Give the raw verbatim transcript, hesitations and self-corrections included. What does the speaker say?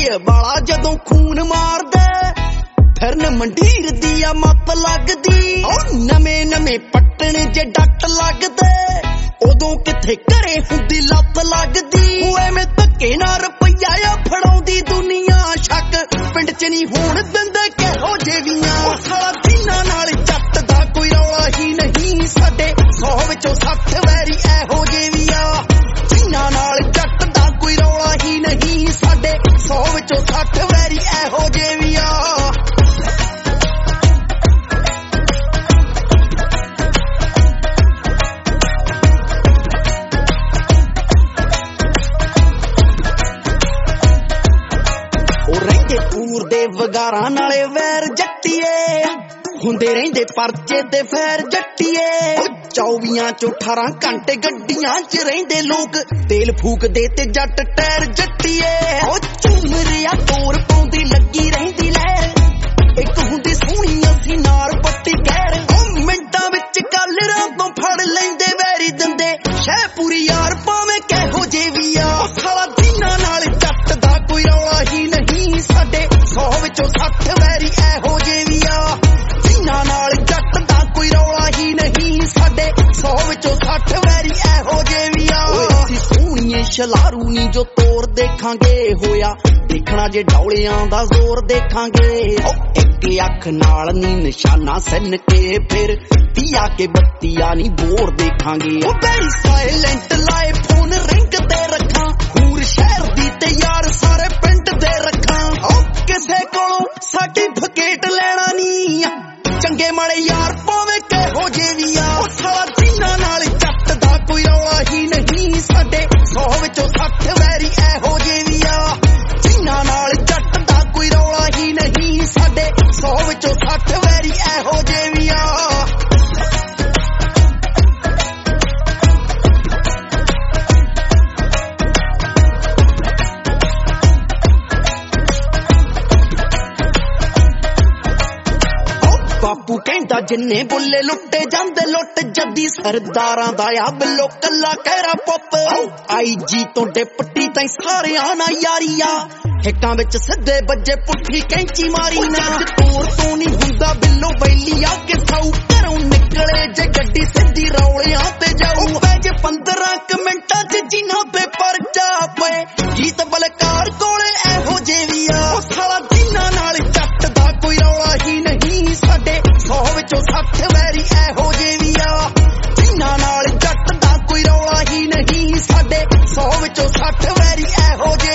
ਏ ਵਾਲਾ ਜਦੋਂ ਖੂਨ ਮਾਰਦਾ ਫਿਰਨ ਮੰਡੀਰ ਦੀ ਆ ਮੱਤ ਲੱਗਦੀ ਓ ਨਵੇਂ ਨਵੇਂ ਪੱਟਣ ਜੇ ਡੱਟ ਲੱਗਦੇ ਉਦੋਂ ਕਿੱਥੇ ਘਰੇ ਹੁੰਦੀ ਲੱਤ ਲੱਗਦੀ ਉਹ ਐਵੇਂ ਧੱਕੇ ਨਾਲ ਰੁਪਈਆ ਆ ਫੜਾਉਂਦੀ ਦੁਨੀਆ ਸ਼ੱਕ ਪਿੰਡ ਚ ਨਹੀਂ ਹੋਣ ਦਿੰਦੇ ਕਿਹੋ ਜਿਹੇ ਸਾਲਾ ਦਿਨਾਂ ਨਾਲ ਜੱਟ ਦਾ ਕੋਈ ਰੌਲਾ ਹੀ ਨਹੀਂ ਸਾਡੇ ਸੌ ਵਿੱਚੋਂ ਸੱਠ ਵੈਰੀ ਇਹੋ ਜਿਹੇ ਵੀ ਆ ਜਿਨ੍ਹਾਂ ਨਾਲ ਜੱਟ ਦਾ ਕੋਈ ਰੌਲਾ ਹੀ ਨਹੀਂ ਸਾਡੇ ਸੌ ਵਿੱਚੋਂ ਸੱਠ ਵੈਰੀ ਇਹੋ ਜਿਹੇ ਵੀ ਆ ਦੇ ਵਗਾਰਾਂ ਨਾਲੇ ਵੈਰ ਜੱਟੀਏ ਹੁੰਦੇ ਰਹਿੰਦੇ ਪਰਚੇ ਤੇ ਫੈਰ ਜੱਟੀਏ ਚੌਵੀਆਂ ਚੋਂ ਅਠਾਰਾਂ ਘੰਟੇ ਗੱਡੀਆਂ ਚ ਰਹਿੰਦੇ ਲੋਕ ਤੇਲ ਫੂਕਦੇ ਤੇ ਜੱਟ ਟਾਇਰ ਜੱਟੀਏ ਉਹ ਝੂਮਰਿਆ ਤੋਰ ਪਾਉਂਦੀ ਲੱਗੀ ਰਹਿੰਦੀ ਲੈ ਇੱਕ ਹੁੰਦੀ ਸੋਹਣੀ ਅਸੀਂ ਨਾਰ ਪੱਟੀ ਗੈਰ ਉਹ ਮਿੰਟਾਂ ਵਿੱਚ ਕਾਲਰਾਂ ਤੋਂ ਫੜ ਲੈਂਦੇ ਵੈਰੀ ਦਿੰਦੇ ਸ਼ਹਿ ਪੂਰੀ ਯਾਰ ਭਾਵੇਂ ਕਿਹੋ ਜਿਹੇ ਵੀ ਆ ਸਾਲਾ ਦਿਨਾਂ ਨਾਲ ਜੱਟ ਦਾ ਕੋਈ ਰੌਲਾ ਹੀ ਨਹੀਂ ਸਾਡੇ ਸੌ ਵਿੱਚੋਂ ਸੱਠ ਵੈਰੀ ਇਹੋ ਜਿਹੇ ਵੀ ਆ ਜਿਨ੍ਹਾਂ ਨਾਲ ਜੱਟ ਦਾ ਕੋਈ ਰੌਲਾ ਹੀ ਨਹੀਂ ਸਾਡੇ ਸੌ ਵਿੱਚੋਂ ਸੱਠ ਵੈਰੀ ਇਹੋ ਜਿਹੇ ਵੀ ਆ ਅਸੀਂ ਸੋਹਣੀਏ ਸ਼ਲਾਰੂ ਨੀ ਜੋ ਤੋਰ ਦੇਖਾਂਗੇ ਹੋਇਆ ਦੇਖਣਾ ਜੇ ਡੌਲਿਆਂ ਦਾ ਜ਼ੋਰ ਦੇਖਾਂਗੇ ਇੱਕ ਅੱਖ ਨਾਲ ਨੀ ਨਿਸ਼ਾਨਾ ਸਿੰਨ ਕੇ ਫਿਰ ਤੀਆ ਕੇ ਬੱਤੀਆ ਨੀ ਬੋਰ ਦੇਖਾਂਗੇ ਉਹ ਬੈਰੀ ਸਾਇਲੈਂਟ ਲਾਏ ਫੋਨ ਰਿੰਗ ਤੇ ਰੱਖਾਂ ਹੂਰ ਸ਼ਹਿਰ ਦੀ ਤੇ ਯਾਰ ਸਾਰੇ ਪਿੰਡ ਦੇ ਰੱਖਾਂ ਉਹ ਕਿਸੇ ਕੋਲੋਂ ਸਰਟੀਫਿਕੇਟ ਲੈਣਾ ਨੀ ਚੰਗੇ ਮਾੜੇ ਯਾਰ ਭਾਵੇਂ ਕਿਹੋ ਜਿਹੇ ਵੀ ਆ ਉਹ ਸਾਲਾ ਜਿਨ੍ਹਾਂ ਨਾਲ ਜੱਟ ਦਾ ਕੋਈ ਰੌਲਾ ਹੀ ਨਹੀਂ ਸਾਡੇ ਸੌ ਵਿੱਚੋਂ ਸੱਠ ਵੈਰੀ ਇਹੋ ਜਿਹੇ ਵੀ ਆ ਜਿਨ੍ਹਾਂ ਨਾਲ ਜੱਟ ਦਾ ਕੋਈ ਰੌਲਾ ਹੀ ਨਹੀਂ ਸਾਡੇ ਸੌ ਵਿੱਚੋਂ ਸੱਠ ਵੈਰੀ ਇਹੋ ਜਿਹੇ ਵੀ ਆ ਬਾਪੂ ਕਹਿੰਦਾ ਜਿੰਨੇ ਬੁੱਲੇ ਲੁੱਟੇ ਜਾਂਦੇ ਲੁੱਟ ਜੱਦੀ ਸਰਦਾਰਾਂ ਦਾ ਆ ਬਿੱਲੋ ਕੱਲਾ ਕਹਿਰਾ ਪੁੱਤ ਆਈ ਜੀ ਤੋਂ ਡਿਪਟੀ ਤਾਈਂ ਸਾਰਿਆਂ ਨਾਲ ਯਾਰੀ ਆ ਹਿੱਕਾਂ ਵਿੱਚ ਸਿੱਧੇ ਵੱਜੇ ਪੁੱਠੀ ਕੈਂਚੀ ਮਾਰੀ ਨਾ ਤੋਰ ਤੋਂ ਨਹੀਂ ਹੁੰਦਾ ਬਿੱਲੋ ਬੈਲੀ ਆ ਕੇ ਸਾਊ ਘਰੋਂ ਨਿਕਲੇ ਜੇ ਗੱਡੀ ਸਿੱਧੀ ਰੌਲਿਆਂ ਤੇ ਜਾਊ ਪੈ ਜੇ ਪੰਦਰਾਂ ਕੁ ਮਿੰਟਾਂ ਚ ਜਿਨ੍ਹਾਂ ਤੇ ਪਰਚਾ ਪਏ ਗੀਤ ਬਲਕਾਰ ਕੋਲੇ ਇਹੋ ਜਿਹੇ ਵੀ ਆ ਸਾਲਾ ਜਿਨ੍ਹਾਂ ਨਾਲ ਜੱਟ ਦਾ ਕੋਈ ਰੌਲਾ ਹੀ ਨਹੀਂ ਸਾਡੇ ਸੌ ਵਿੱਚੋਂ ਸੱਠ ਵੈਰੀ ਇਹੋ ਜਿਹੇ ਵੀ ਆ ਜਿਨ੍ਹਾਂ ਨਾਲ ਜੱਟ ਦਾ ਕੋਈ ਰੌਲਾ ਹੀ ਨਹੀਂ ਸਾਡੇ ਸੌ ਵਿੱਚੋਂ ਸੱਠ ਵੈਰੀ ਇਹੋ ਜਿਹੇ